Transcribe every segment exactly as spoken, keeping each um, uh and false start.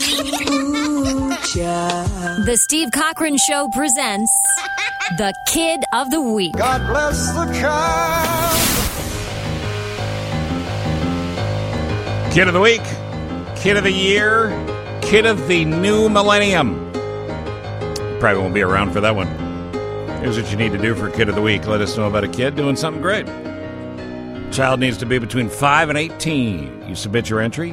Ooh, child. The Steve Cochran Show presents the Kid of the Week. God bless the child. Kid of the Week, Kid of the Year, Kid of the New Millennium. Probably won't be around for that one. Here's what you need to do for Kid of the Week. Let us know about a kid doing something great. Child needs to be between five and eighteen. You submit your entry,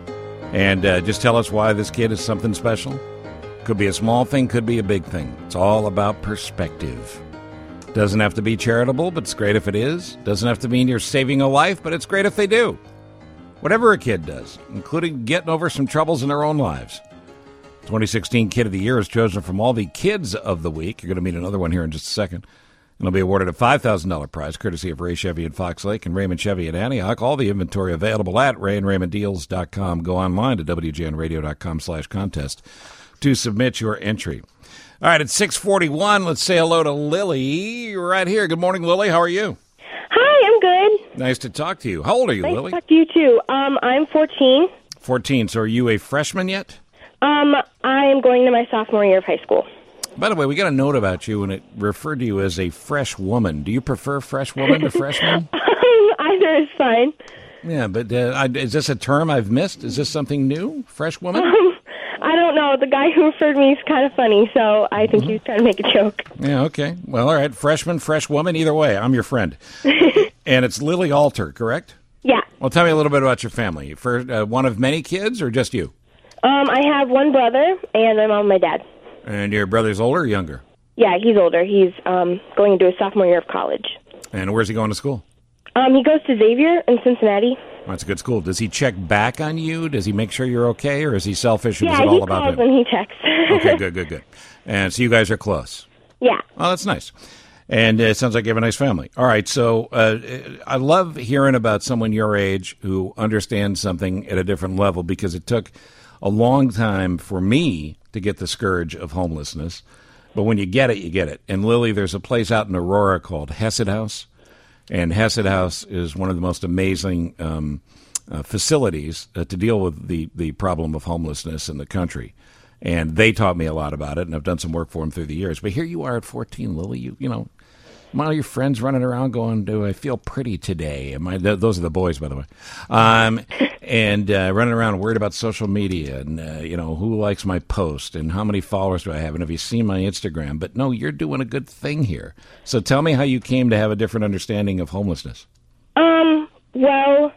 and uh, just tell us why this kid is something special. Could be a small thing, could be a big thing. It's all about perspective. Doesn't have to be charitable, but it's great if it is. Doesn't have to mean you're saving a life, but it's great if they do. Whatever a kid does, including getting over some troubles in their own lives. twenty sixteen Kid of the Year is chosen from all the Kids of the Week. You're going to meet another one here in just a second. And they'll be awarded a five thousand dollars prize, courtesy of Ray Chevy in Fox Lake and Raymond Chevy in Antioch. All the inventory available at ray and raymond deals dot com. Go online to w j n radio dot com slash contest to submit your entry. All right, it's six forty-one. Let's say hello to Lily right here. Good morning, Lily. How are you? Hi, I'm good. Nice to talk to you. How old are you, nice Lily? Nice to talk to you, too. Um, I'm fourteen. fourteen. So are you a freshman yet? Um, I am going to my sophomore year of high school. By the way, we got a note about you, and it referred to you as a fresh woman. Do you prefer fresh woman to freshman? um, either is fine. Yeah, but uh, I, is this a term I've missed? Is this something new? Fresh woman? Um, I don't know. The guy who referred me is kind of funny, so I think mm-hmm. he was trying to make a joke. Yeah, okay. Well, all right. Freshman, fresh woman, either way, I'm your friend. And it's Lily Alter, correct? Yeah. Well, tell me a little bit about your family. For uh, one of many kids, or just you? Um, I have one brother, and my mom and my dad. And your brother's older or younger? Yeah, he's older. He's um, going into his sophomore year of college. And where's he going to school? Um, he goes to Xavier in Cincinnati. Oh, that's a good school. Does he check back on you? Does he make sure you're okay, or is he selfish? Or yeah, is it all he about calls him? and he checks. Okay, good, good, good. And so you guys are close? Yeah. Oh, that's nice. And uh, it sounds like you have a nice family. All right, so uh, I love hearing about someone your age who understands something at a different level, because it took a long time for me to get the scourge of homelessness. But when you get it, you get it. And Lily, there's a place out in Aurora called Hesed House. And Hesed House is one of the most amazing um, uh, facilities uh, to deal with the, the problem of homelessness in the country. And they taught me a lot about it, and I've done some work for them through the years. But here you are at fourteen, Lily. You you know, all your friends running around going, "Do I feel pretty today?" Am I, th- those are the boys, by the way. Um, and uh, running around worried about social media and, uh, you know, who likes my post and how many followers do I have and have you seen my Instagram? But no, you're doing a good thing here. So tell me how you came to have a different understanding of homelessness. Um, well,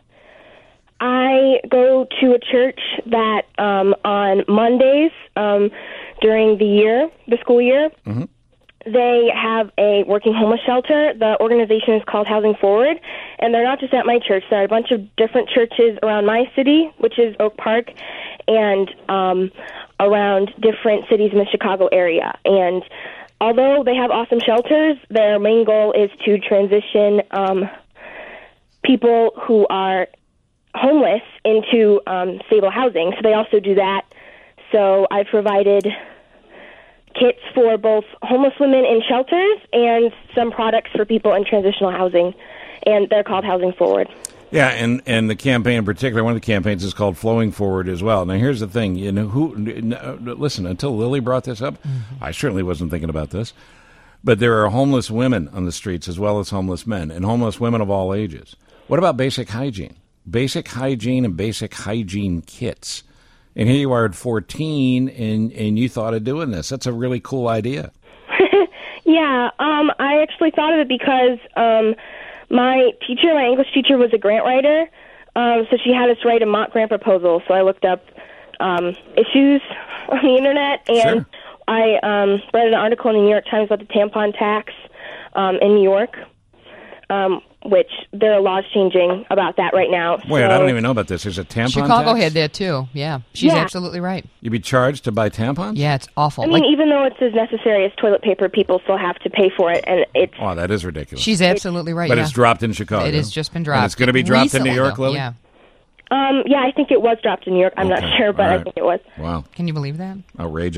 I go to a church that um, on Mondays um, during the year, the school year, mm-hmm. they have a working homeless shelter. The organization is called Housing Forward, and they're not just at my church. There are a bunch of different churches around my city, which is Oak Park, and um, around different cities in the Chicago area. And although they have awesome shelters, their main goal is to transition um, people who are homeless into um, stable housing. So they also do that. So I've provided kits for both homeless women in shelters and some products for people in transitional housing, and they're called Housing Forward. Yeah, and, and the campaign in particular, one of the campaigns is called Flowing Forward as well. Now, here's the thing. You know, who? Listen, until Lily brought this up, mm-hmm. I certainly wasn't thinking about this, but there are homeless women on the streets as well as homeless men, and homeless women of all ages. What about basic hygiene? Basic hygiene and basic hygiene kits. And here you are at fourteen, and, and you thought of doing this. That's a really cool idea. yeah, um, I actually thought of it because um, my teacher, my English teacher, was a grant writer, um, so she had us write a mock grant proposal. So I looked up um, issues on the internet, and sure. I um, read an article in the New York Times about the tampon tax um, in New York, um, which there are laws changing about that right now. Wait, so, I don't even know about this. There's a tampon Chicago tax? had that, too. Yeah. She's yeah. absolutely right. You'd be charged to buy tampons? Yeah, it's awful. I mean, like, even though it's as necessary as toilet paper, people still have to pay for it, and it's... Oh, that is ridiculous. She's absolutely right, But yeah. it's dropped in Chicago. It has just been dropped. And it's going to be dropped Recently, in New York, though. Lily? Yeah. Um, yeah, I think it was dropped in New York. I'm Okay. not sure, but All right. I think it was. Wow. Can you believe that? Outrageous.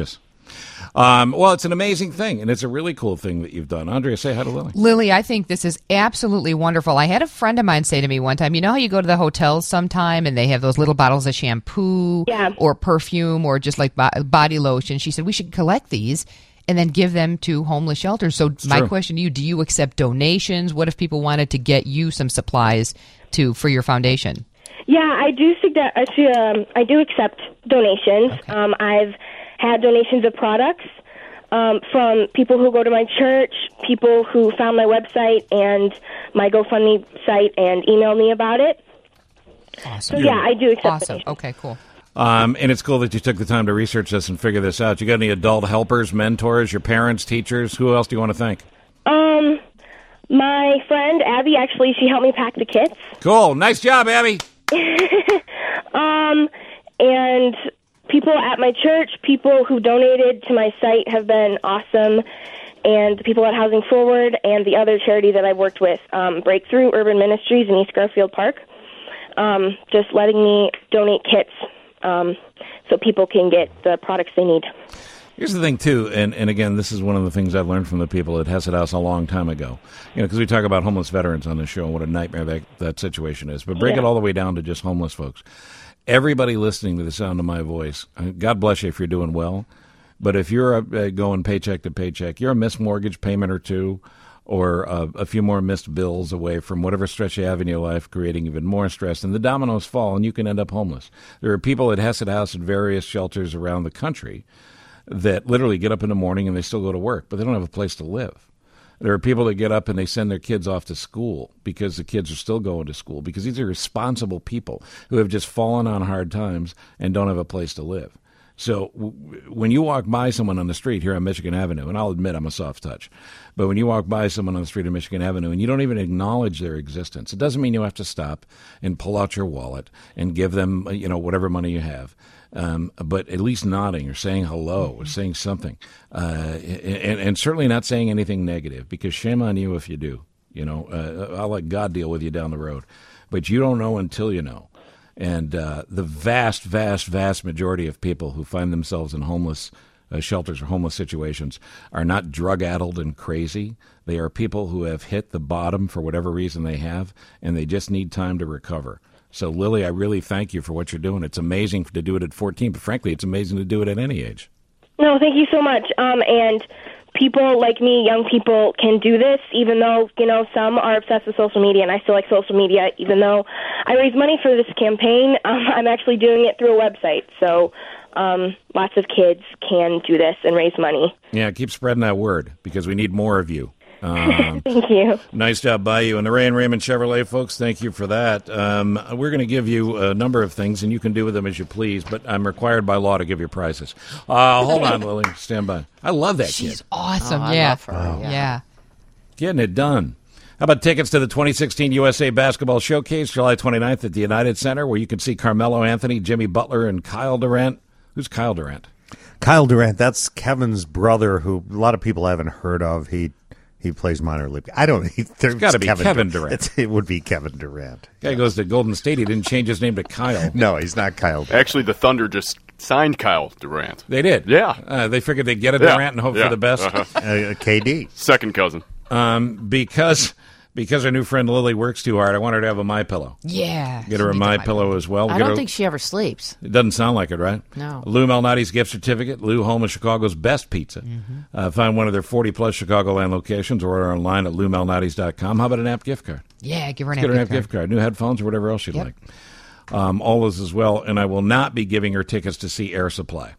Um, well, it's an amazing thing, and it's a really cool thing that you've done. Andrea, say hi to Lily. Lily, I think this is absolutely wonderful. I had a friend of mine say to me one time, you know how you go to the hotels sometime and they have those little bottles of shampoo Yeah. or perfume or just like bo- body lotion? She said, we should collect these and then give them to homeless shelters. So my true. question to you, do you accept donations? What if people wanted to get you some supplies to for your foundation? Yeah, I do suggest, actually, um, I do accept donations. Okay. Um, I've had donations of products um, from people who go to my church, people who found my website and my GoFundMe site and emailed me about it. Awesome. So, yeah, I do accept Awesome. donations. Okay, cool. Um, and it's cool that you took the time to research this and figure this out. You got any adult helpers, mentors, your parents, teachers? Who else do you want to thank? Um, my friend, Abby, actually, she helped me pack the kits. Cool. Nice job, Abby. Um, and people at my church, people who donated to my site have been awesome. And the people at Housing Forward and the other charity that I've worked with, um, Breakthrough Urban Ministries in East Garfield Park, um, just letting me donate kits um, so people can get the products they need. Here's the thing, too, and, and again, this is one of the things I've learned from the people at Hesed House a long time ago. You know, because we talk about homeless veterans on this show and what a nightmare that, that situation is. But break Yeah. it all the way down to just homeless folks. Everybody listening to the sound of my voice, uh, God bless you if you're doing well. But if you're uh, going paycheck to paycheck, you're a missed mortgage payment or two, or uh, a few more missed bills away from whatever stress you have in your life, creating even more stress, and the dominoes fall, and you can end up homeless. There are people at Hesed House and various shelters around the country that literally get up in the morning and they still go to work, but they don't have a place to live. There are people that get up and they send their kids off to school because the kids are still going to school, because these are responsible people who have just fallen on hard times and don't have a place to live. So w- when you walk by someone on the street here on Michigan Avenue, and I'll admit I'm a soft touch, but when you walk by someone on the street of Michigan Avenue and you don't even acknowledge their existence, it doesn't mean you have to stop and pull out your wallet and give them, you know, whatever money you have. Um, but at least nodding or saying hello or saying something, uh, and, and certainly not saying anything negative, because shame on you if you do. You know, uh, I'll let God deal with you down the road, but you don't know until you know. And uh, the vast, vast, vast majority of people who find themselves in homeless uh, shelters or homeless situations are not drug-addled and crazy. They are people who have hit the bottom for whatever reason they have, and they just need time to recover. So, Lily, I really thank you for what you're doing. It's amazing to do it at fourteen, but frankly, it's amazing to do it at any age. No, thank you so much. Um, and people like me, young people, can do this, even though, you know, some are obsessed with social media, and I still like social media, even though I raise money for this campaign. Um, I'm actually doing it through a website, so um, lots of kids can do this and raise money. Yeah, keep spreading that word, because we need more of you. Um, Thank you. Nice job by you. And the Ray and Raymond Chevrolet folks, thank you for that. Um, we're going to give you a number of things, and you can do with them as you please, but I'm required by law to give you prizes. Uh, hold on, Lily. Stand by. I love that She's kid. awesome. Oh, I yeah. love her, yeah. yeah. Getting it done. How about tickets to the twenty sixteen U S A Basketball Showcase, July twenty-ninth at the United Center, where you can see Carmelo Anthony, Jimmy Butler, and Kyle Durant. Who's Kyle Durant? Kyle Durant, that's Kevin's brother, who a lot of people haven't heard of. He he plays minor league. I don't. He, there's gotta be Kevin Dur- Durant. It's, it would be Kevin Durant. Guy goes to Golden State. He didn't change his name to Kyle. No, he's not Kyle Durant. Actually, the Thunder just signed Kyle Durant. They did. Yeah. Uh, they figured they'd get a Yeah. Durant and hope Yeah. for the best. Uh-huh. Uh, K D. Second cousin. Um, because because our new friend Lily works too hard, I want her to have a My Pillow. Yeah. Get her a She needs My Pillow as well. I Get don't her- think she ever sleeps. It doesn't sound like it, right? No. Lou Malnati's gift certificate. Lou, home of Chicago's best pizza. Mm-hmm. Uh, find one of their forty-plus Chicagoland locations or order online at lou malnatis dot com. How about an app gift card? Yeah, give her an Get her an app gift card. gift card. New headphones or whatever else you'd Yep. like. Um, all those as well. And I will not be giving her tickets to see Air Supply.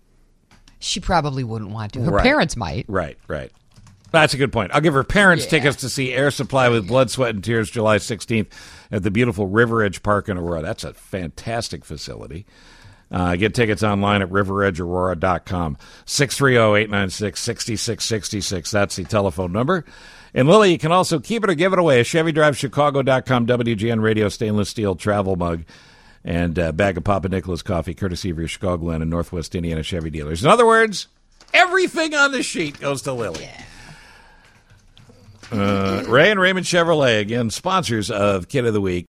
She probably wouldn't want to. Her Right. parents might. Right, right. That's a good point. I'll give her parents Yeah. tickets to see Air Supply with Blood, Sweat, and Tears July sixteenth at the beautiful River Edge Park in Aurora. That's a fantastic facility. Uh, get tickets online at river edge aurora dot com. six three zero, eight nine six, six six six six. That's the telephone number. And Lily, you can also keep it or give it away. A Chevy Drive Chicago dot com W G N Radio stainless steel travel mug and a bag of Papa Nicholas coffee, courtesy of your Chicagoland and Northwest Indiana Chevy dealers. In other words, everything on the sheet goes to Lily. Uh, Ray and Raymond Chevrolet, again, sponsors of Kid of the Week.